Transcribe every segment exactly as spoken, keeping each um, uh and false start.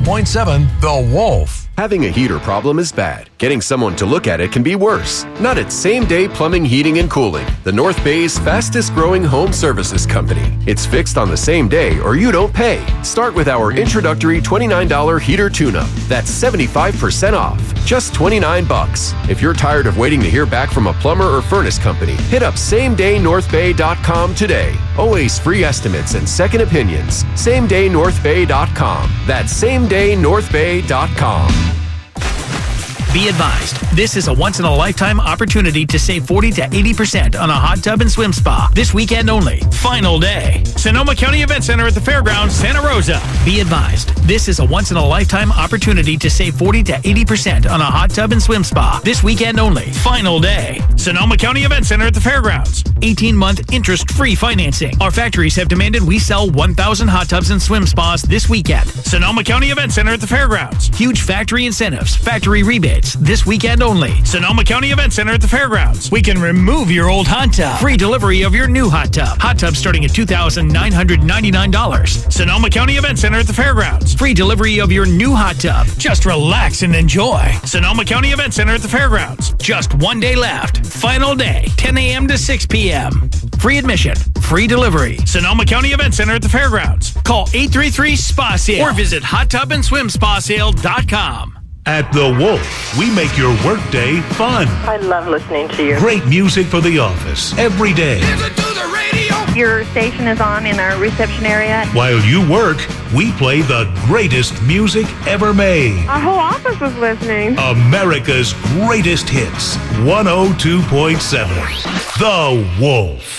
point seven, The Wolf. Having a heater problem is bad. Getting someone to look at it can be worse. Not at Same Day Plumbing, Heating, and Cooling, the North Bay's fastest growing home services company. It's fixed on the same day or you don't pay. Start with our introductory twenty-nine dollars heater tune-up. That's seventy-five percent off. Just twenty-nine bucks. If you're tired of waiting to hear back from a plumber or furnace company, hit up same day north bay dot com today. Always free estimates and second opinions. same day north bay dot com. That's same day north bay dot com. Be advised, this is a once-in-a-lifetime opportunity to save forty to eighty percent on a hot tub and swim spa. This weekend only. Final day. Sonoma County Event Center at the Fairgrounds, Santa Rosa. Be advised, this is a once-in-a-lifetime opportunity to save forty to eighty percent on a hot tub and swim spa. This weekend only. Final day. Sonoma County Event Center at the Fairgrounds. eighteen-month interest-free financing. Our factories have demanded we sell one thousand hot tubs and swim spas this weekend. Sonoma County Event Center at the Fairgrounds. Huge factory incentives, factory rebates. This weekend only. Sonoma County Event Center at the Fairgrounds. We can remove your old hot tub. Free delivery of your new hot tub. Hot tub starting at two thousand nine hundred ninety-nine dollars. Sonoma County Event Center at the Fairgrounds. Free delivery of your new hot tub. Just relax and enjoy. Sonoma County Event Center at the Fairgrounds. Just one day left. Final day, ten a.m. to six p.m. Free admission. Free delivery. Sonoma County Event Center at the Fairgrounds. Call eight three three, S P A sale or visit hot tub and swim spa sale dot com. At The Wolf, we make your workday fun. I love listening to you. Great music for the office every day. Listen to the radio. Your station is on in our reception area. While you work, we play the greatest music ever made. Our whole office is listening. America's greatest hits. one oh two point seven. The Wolf.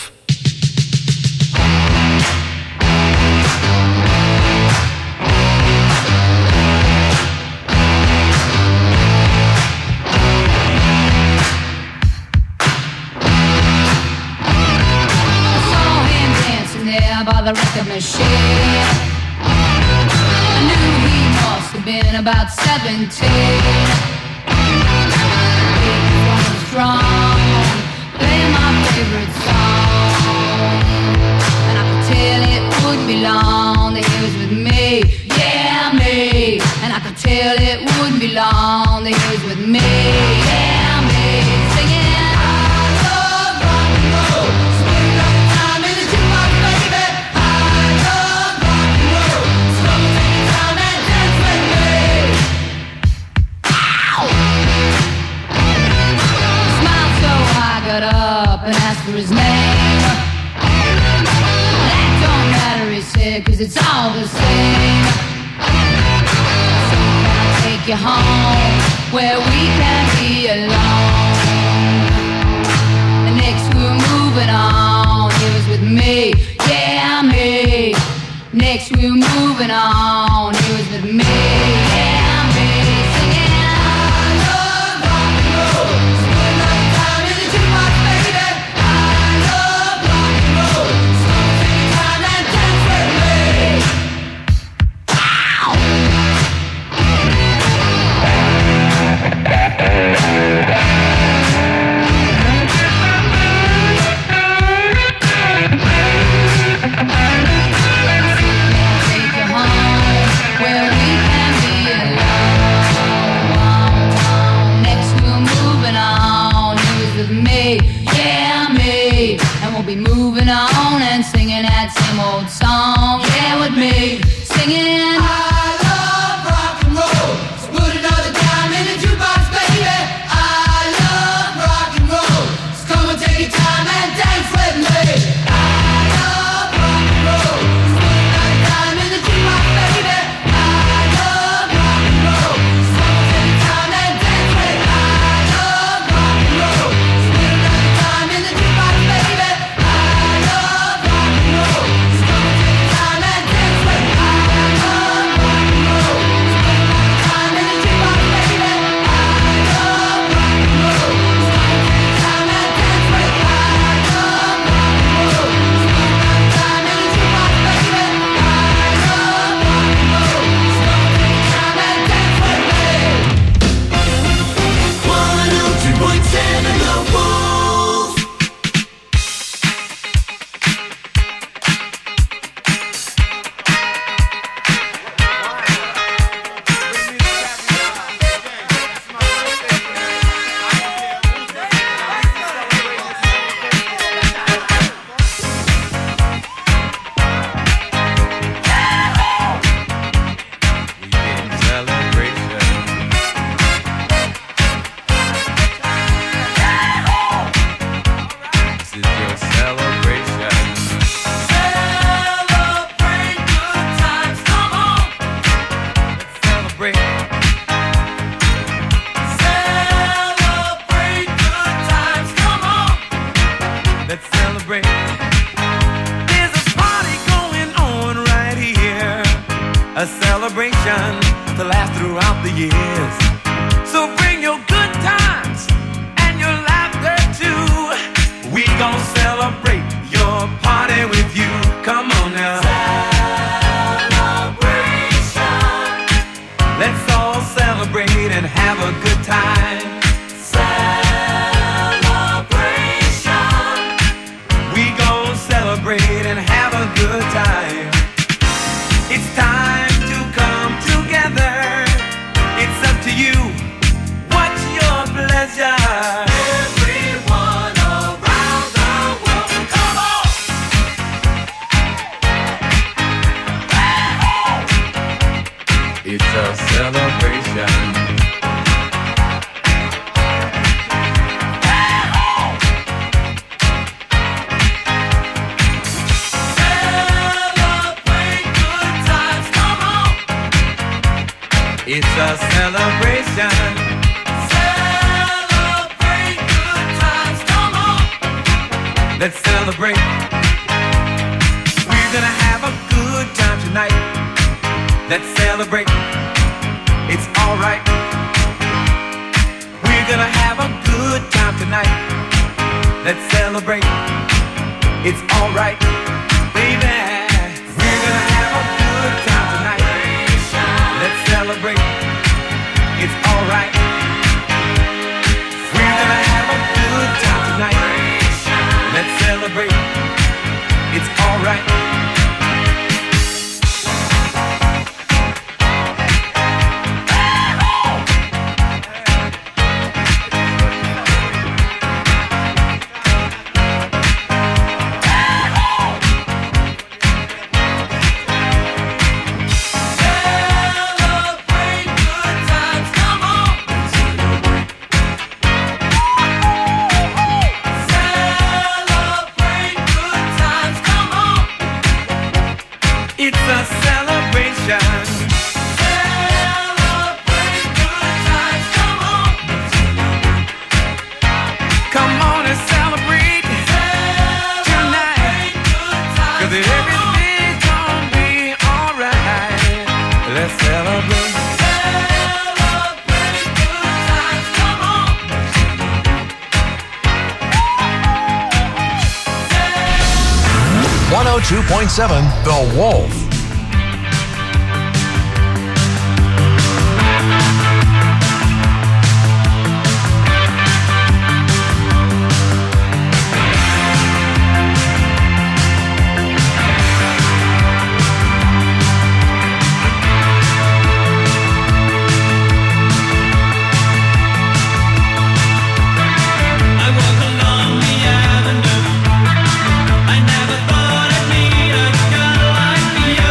By the record machine, I knew he must have been about seventeen. Big and strong, playing my favorite song, and I could tell it wouldn't be long that he was with me, yeah me. And I could tell it wouldn't be long that he was with me, yeah me. Singing. Got up and asked for his name. That don't matter, he said, cause it's all the same. So I'll take you home where we can be alone. And next we were moving on. He was with me, yeah me. Next we were moving on. He was with me, yeah me. Singing. Take you home where we can be So bring your good times and your laughter too. We gon' celebrate your party with you. Come on now. Celebration. Let's all celebrate and have a good time. Celebration. We gon' celebrate and have a good time. It's time to come together. It's up to you. What's your pleasure? Everyone around the world, come on! It's a celebration. Celebrate good times, come on! It's a celebration. Celebrate good times, come on! Let's celebrate. We're gonna have a good time tonight. Let's celebrate. It's alright. We're gonna have a good time tonight. Let's celebrate. It's alright, baby. We're gonna have a good time tonight. Let's celebrate. It's alright. We're gonna have a good time tonight. Let's celebrate. It's alright. one oh two point seven The Wolf. I never thought I'd meet a girl like you.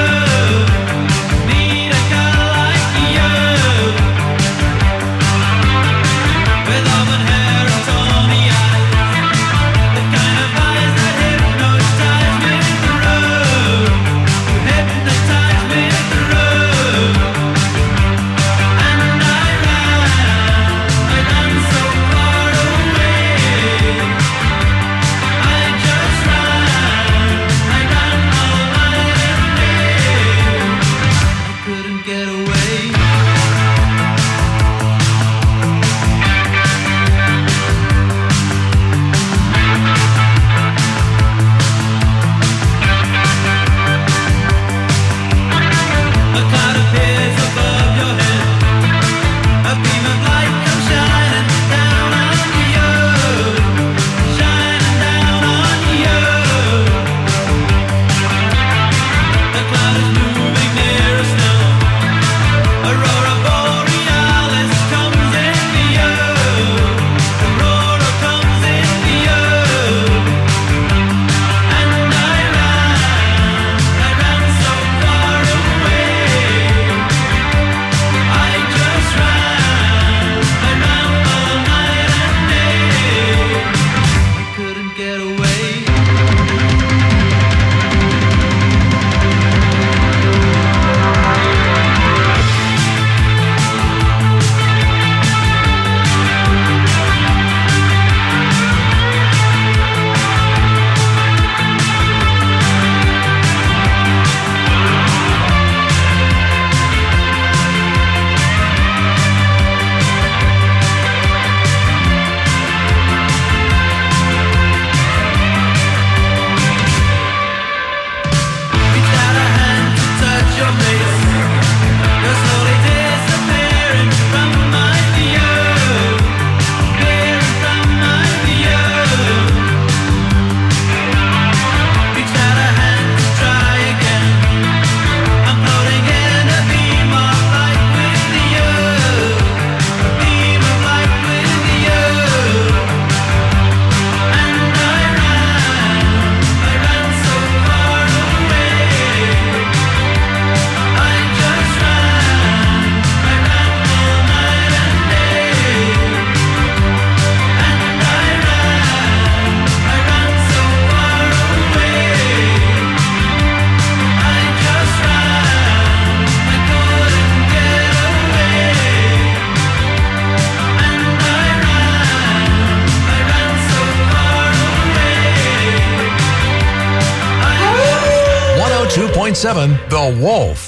point seven The Wolf.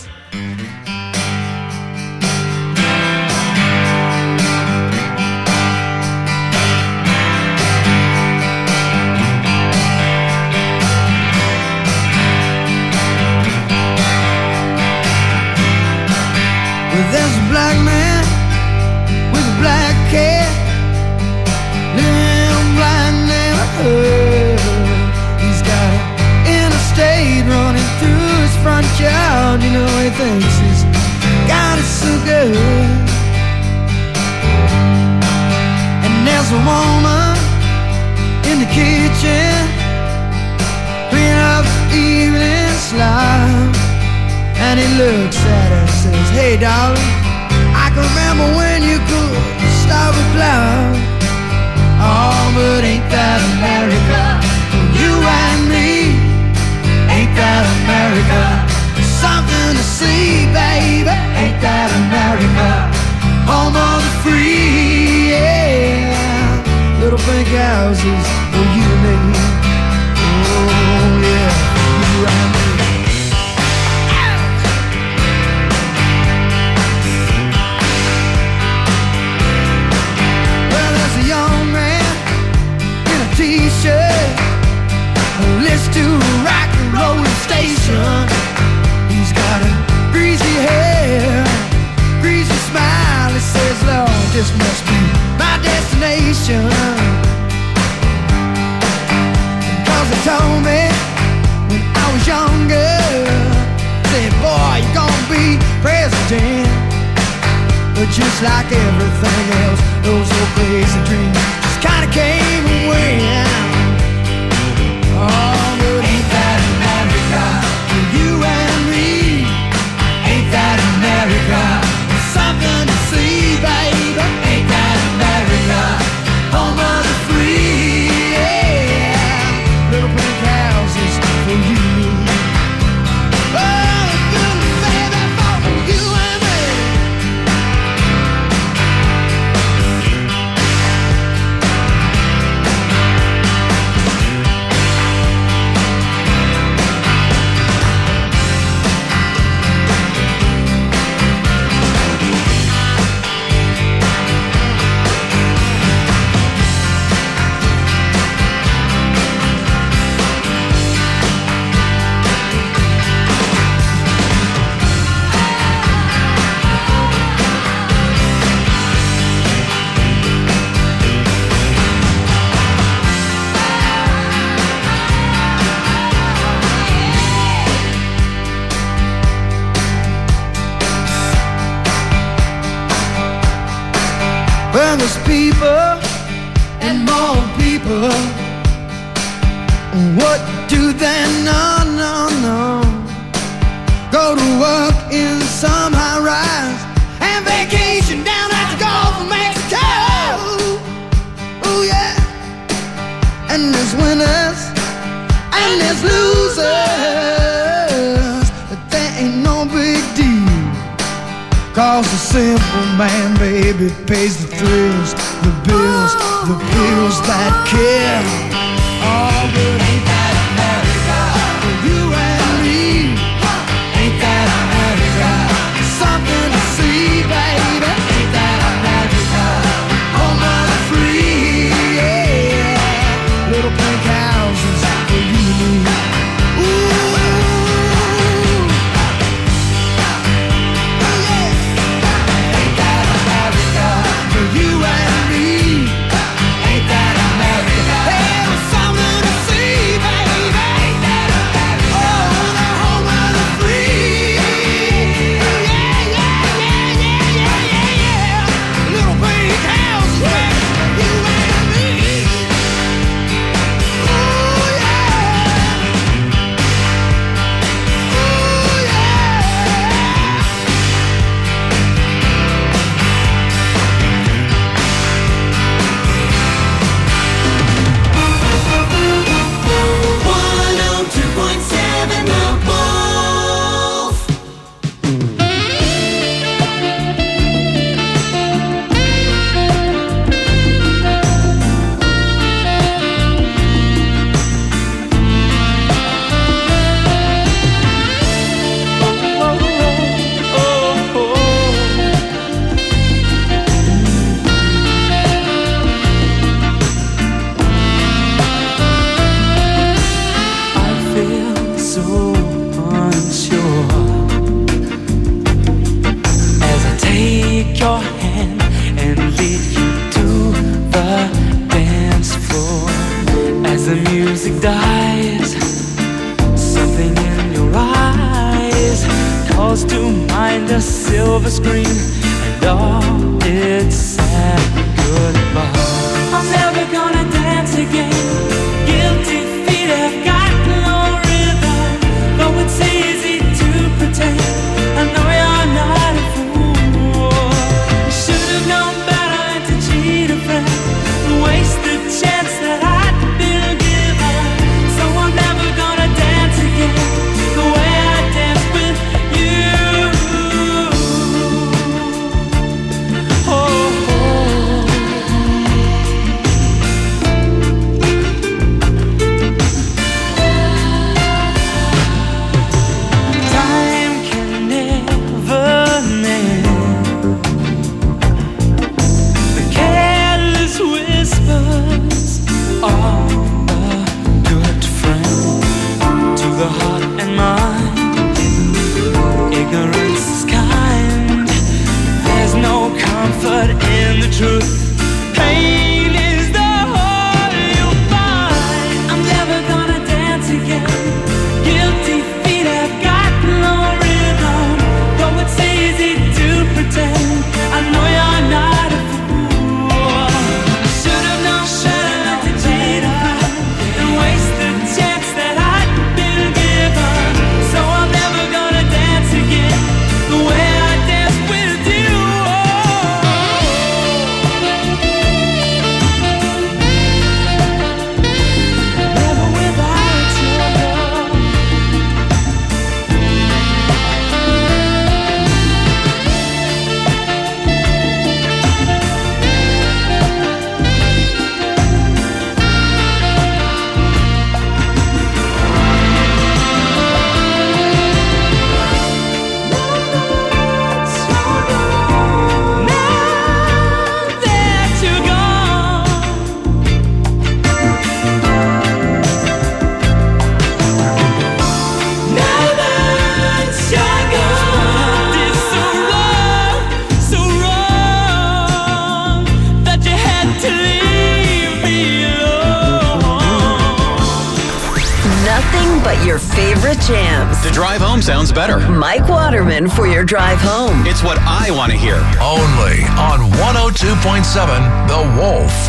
Well, there's a black man with a black cat living in a black neighborhood. He's got an interstate running through his front yard. You know, he thinks he's got it so good. And there's a woman in the kitchen cleaning up the evening slime. And he looks at her and says, hey darling, I can remember when you could stop a cloud. Oh, but ain't that America? You and me, ain't that America? Something to see, baby, ain't that America? Home of the free, yeah. Little pink houses for you and me. Oh yeah, you and me. T-shirt, list to a rock and roll station. He's got a greasy hair, greasy smile. He says, Lord, this must be my destination. Cause he told me when I was younger, said, boy, you're gonna be president. But just like everything else, those old crazy dreams just kinda came and went. Oh, but ain't that America? For you and me, ain't that America? Something to see, baby, ain't that America? Home of the free, yeah. Little pink houses for you. Oh, good baby, for you and me. Well, there's people and more people. What do they know, no, no? Go to work in some high rise and vacation down at the Gulf of Mexico. Oh yeah. And there's winners and there's losers, but there ain't no big deal. Cause the simple man, baby, pays the thrills, the bills, the bills that kill. Oh, but ain't that America? For you and me, ain't that America? Something to see, baby, ain't that America? Home of the free, yeah. Little pink houses for you and me. Ooh. You and me, ain't that America? Hey! your favorite jams. The drive home sounds better. Mike Waterman for your drive home. It's what I want to hear. Only on one oh two point seven The Wolf.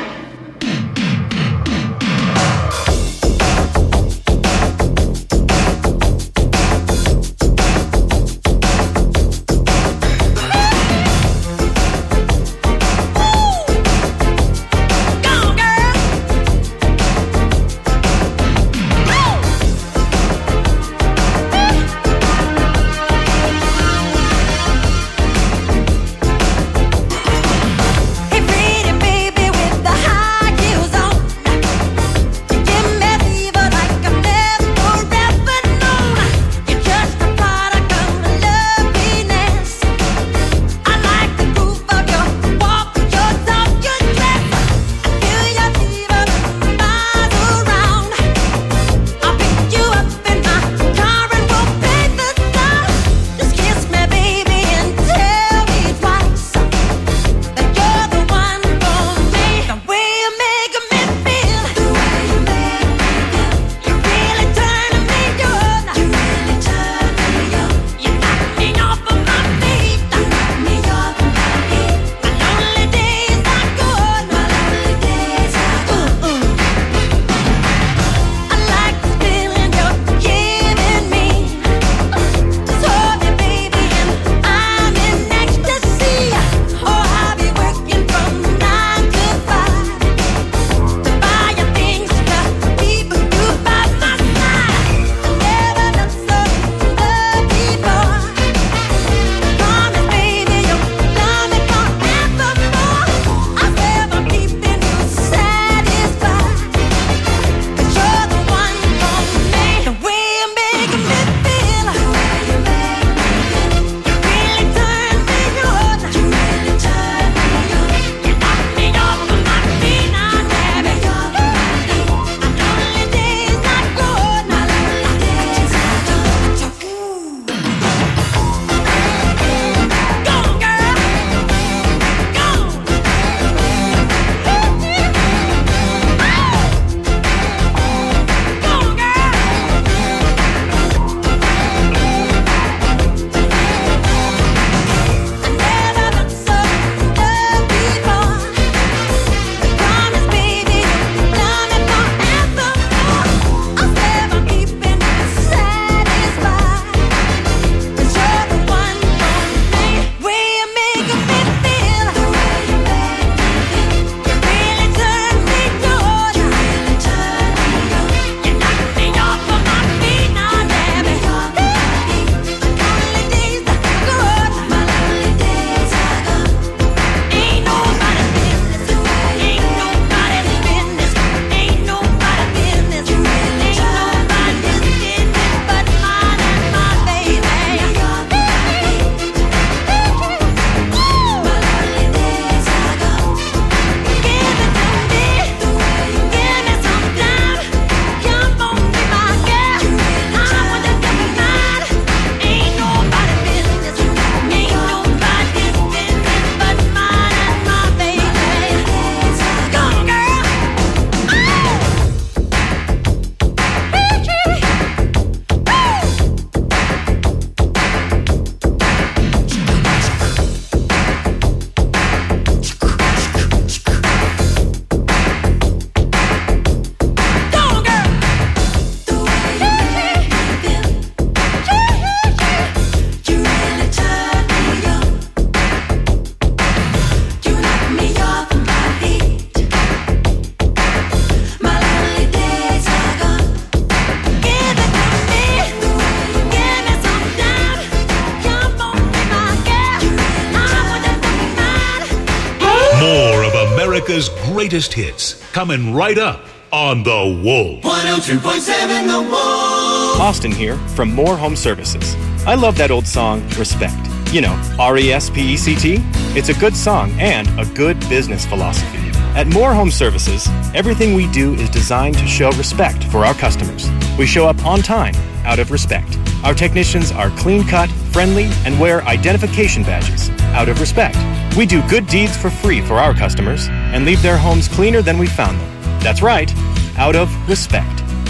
America's greatest hits, coming right up on The Wolf. one oh two point seven The Wolf. Austin here from More Home Services. I love that old song, Respect. You know, R E S P E C T. It's a good song and a good business philosophy. At More Home Services, everything we do is designed to show respect for our customers. We show up on time, out of respect. Our technicians are clean-cut, friendly, and wear identification badges, out of respect. We do good deeds for free for our customers and leave their homes cleaner than we found them. That's right, out of respect.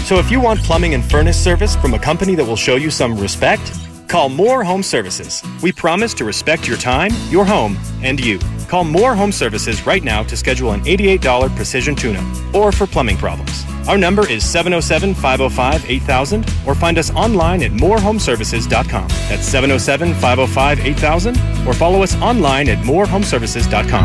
So if you want plumbing and furnace service from a company that will show you some respect, call Moore Home Services. We promise to respect your time, your home, and you. Call Moore Home Services right now to schedule an eighty-eight dollars precision tune-up or for plumbing problems. Our number is seven oh seven, five oh five, eight thousand or find us online at moore home services dot com. That's seven oh seven, five oh five, eight thousand or follow us online at moore home services dot com.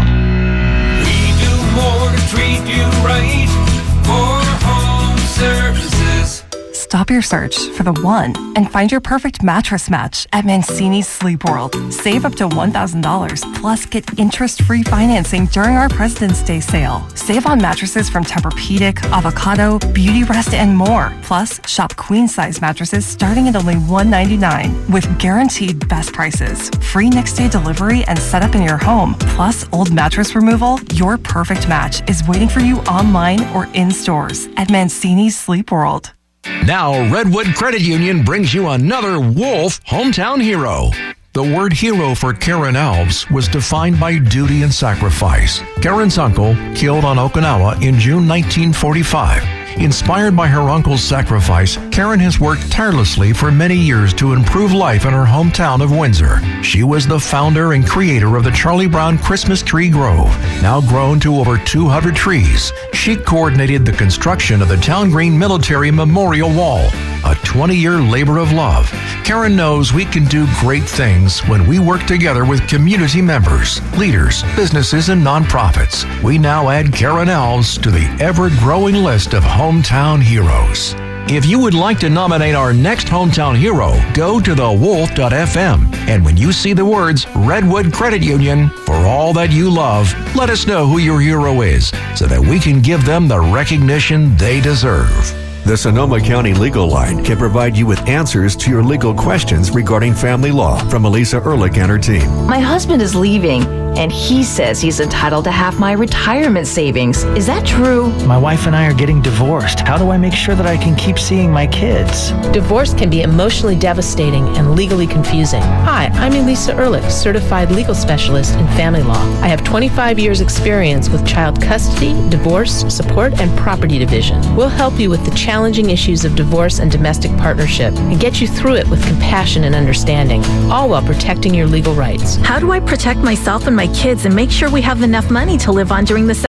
We do more to treat you right. More Home Services. Stop your search for the one and find your perfect mattress match at Mancini's Sleep World. Save up to one thousand dollars plus get interest-free financing during our President's Day sale. Save on mattresses from Tempur-Pedic, Avocado, Beauty Rest, and more. Plus, shop queen-size mattresses starting at only one hundred ninety-nine dollars with guaranteed best prices, free next-day delivery and setup in your home. Plus, old mattress removal. Your perfect match is waiting for you online or in stores at Mancini's Sleep World. Now, Redwood Credit Union brings you another Wolf hometown hero. The word hero for Karen Alves was defined by duty and sacrifice. Karen's uncle killed on Okinawa in June nineteen forty-five. Inspired by her uncle's sacrifice, Karen has worked tirelessly for many years to improve life in her hometown of Windsor. She was the founder and creator of the Charlie Brown Christmas Tree Grove, now grown to over two hundred trees. She coordinated the construction of the Town Green Military Memorial Wall, a twenty-year labor of love. Karen knows we can do great things when we work together with community members, leaders, businesses, and nonprofits. We now add Karen Alves to the ever-growing list of hometown heroes. If you would like to nominate our next hometown hero, go to the wolf dot f m. And when you see the words Redwood Credit Union, for all that you love, let us know who your hero is so that we can give them the recognition they deserve. The Sonoma County Legal Line can provide you with answers to your legal questions regarding family law from Elisa Ehrlich and her team. My husband is leaving, and he says he's entitled to half my retirement savings. Is that true? My wife and I are getting divorced. How do I make sure that I can keep seeing my kids? Divorce can be emotionally devastating and legally confusing. Hi, I'm Elisa Ehrlich, certified legal specialist in family law. I have twenty-five years experience with child custody, divorce, support, and property division. We'll help you with the challenging issues of divorce and domestic partnership and get you through it with compassion and understanding, all while protecting your legal rights. How do I protect myself and my kids and make sure we have enough money to live on during the